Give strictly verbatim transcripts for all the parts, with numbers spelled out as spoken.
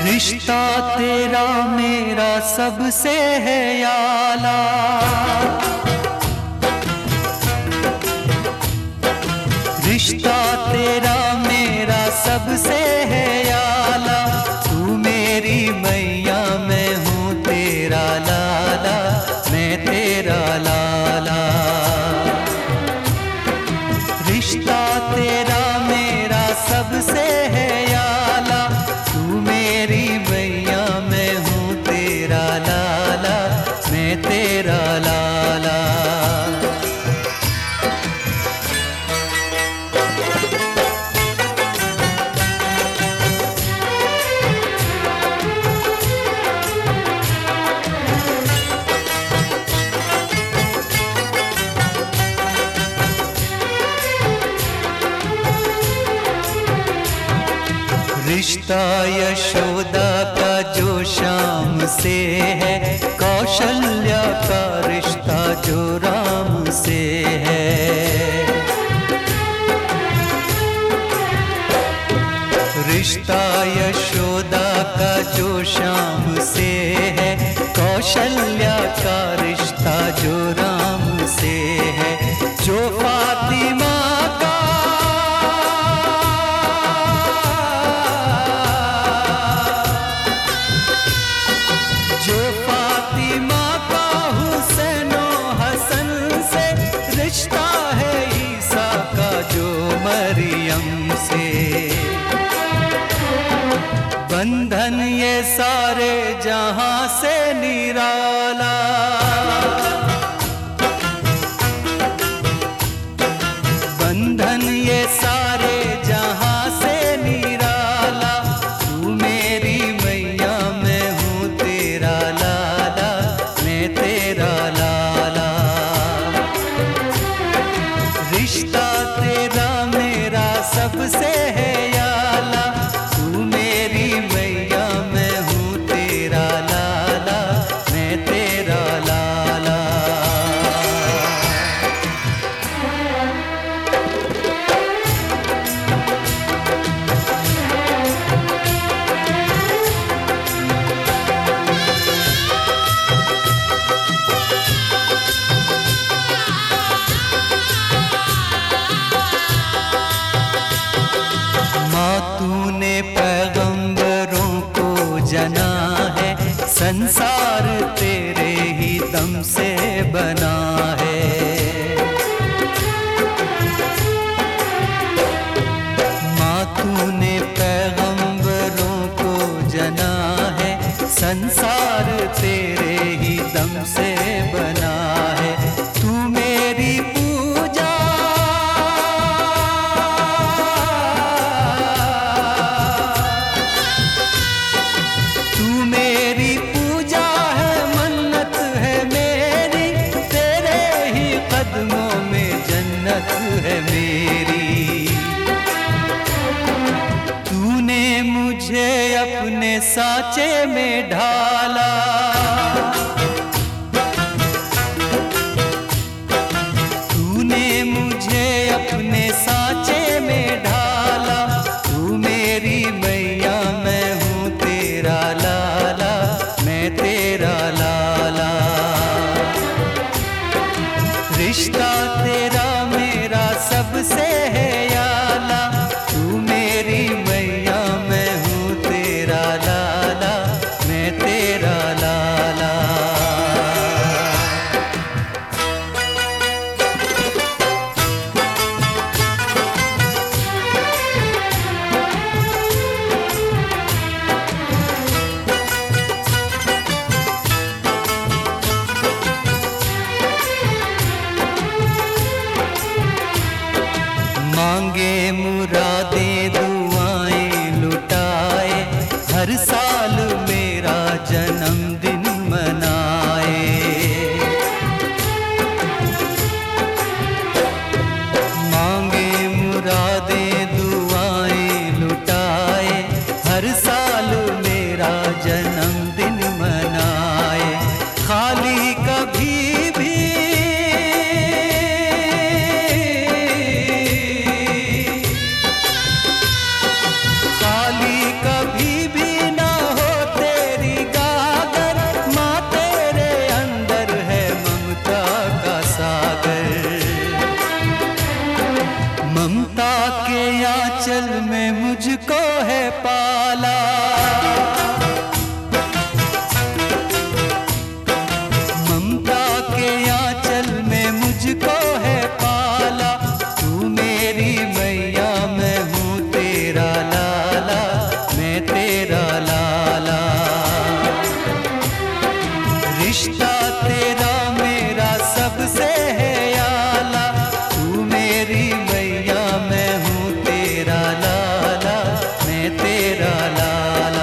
रिश्ता तेरा मेरा सबसे है याला, रिश्ता तेरा मेरा सबसे है याला। तू मेरी मैया मैं हूँ तेरा लाला, मैं तेरा लाला। रिश्ता तेरा मेरा सबसे है याला, तू मेरी मैया मैं हूँ तेरा लाला, मैं तेरा लाला। रिश्ता यशोदा का जो श्याम से है, कौशल्या का रिश्ता जो राम से है। रिश्ता यशोदा का जो श्याम से है, कौशल्या का रिश्ता जो राम से है। जो फातिमा का जो फातिमा का हुसैनो हसन से रिश्ता है, ईसा का जो मरियम से। बंधन ये सारे जहां से निराला, बंधन ये सारे जहां से निराला। तू मेरी मैया मैं हूँ तेरा लाला, मैं तेरा लाला। रिश्ता तेरा मेरा सबसे है याला, तू मेरी मैया मैं हूँ तेरा लाला, मैं तेरा लाला। तूने पैगंबरों को जना है, संसार तेरे ही दम से बना है। माँ तूने पैगंबरों को जना है, संसार तेरे ही दम से बना है। तू मेरी पूजा है मेरी। तूने मुझे अपने साँचे में ढाला, तूने मुझे अपने साँचे में ढाला। तू मेरी मैया मैं हूँ तेरा लाला, मैं तेरा लाला। रिश्ता तेरा मेरा सबसे है याला, तू मेरी मैया मैं हूँ तेरा लाला, मैं तेरा लाला। मांगे मुरादें दुआएं लुटाए, हर साल मेरा जन्मदिन मनाए। मांगे मुरादें दुआएं लुटाए, हर साल मेरा जन्मदिन मनाए। खाली कभी भी खाली कभी भी ना हो लाला। रिश्ता तेरा मेरा सबसे है आला, तू मेरी मैया मैं हूँ तेरा लाला, मैं तेरा लाला।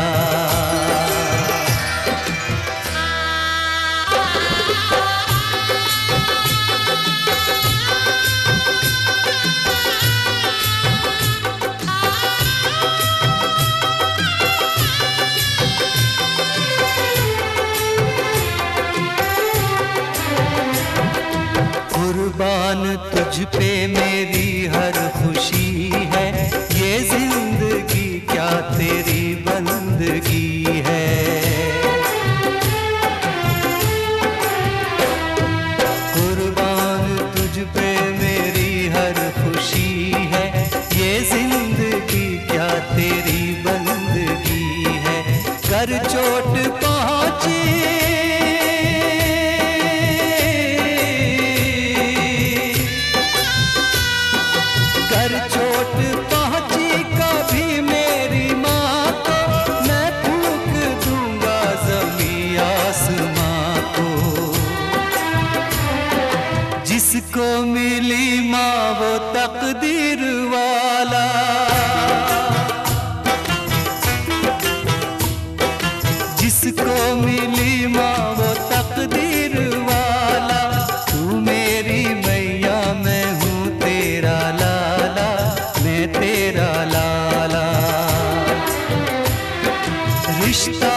कुर्बान तुझ पे मेरी हर खुशी है, ये जिंदगी क्या तेरी बंदगी है। कुर्बान तुझ पे मेरी हर खुशी है, ये जिंदगी क्या तेरी बंदगी है। कर चोट पहुंची कर चोट पहुंची कभी मेरी माँ को, मैं फूंक दूंगा ज़मीं आसमां को। जिसको मिली माँ वो तकदीर वाला, जिसको मिली माँ वो तकदीर वाला। तू मेरी मैया मैं हूँ तेरा लाला, मैं तेरा लाला। रिश्ता